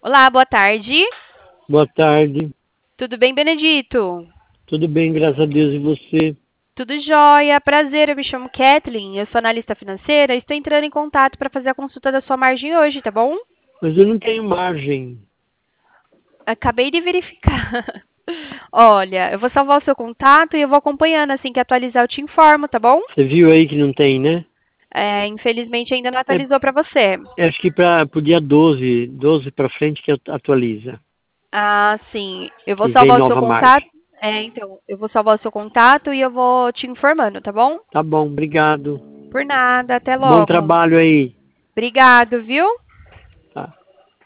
Olá, boa tarde. Boa tarde. Tudo bem, Benedito? Tudo bem, graças a Deus. E você? Tudo jóia. Prazer, eu me chamo Kathleen, eu sou analista financeira e estou entrando em contato para fazer a consulta da sua margem hoje, tá bom? Mas eu não tenho margem. Acabei de verificar. Olha, eu vou salvar o seu contato e eu vou acompanhando. Assim que atualizar, eu te informo, tá bom? Você viu aí que não tem, né? Infelizmente ainda não É, atualizou para você. acho que para o dia 12 para frente que atualiza, Ah, sim. Eu vou que vem salvar o seu nova contato. margem. Então, eu vou salvar o seu contato e eu vou te informando, tá bom? Tá bom, obrigado. Por nada, até Bom logo. trabalho aí. Obrigado, viu?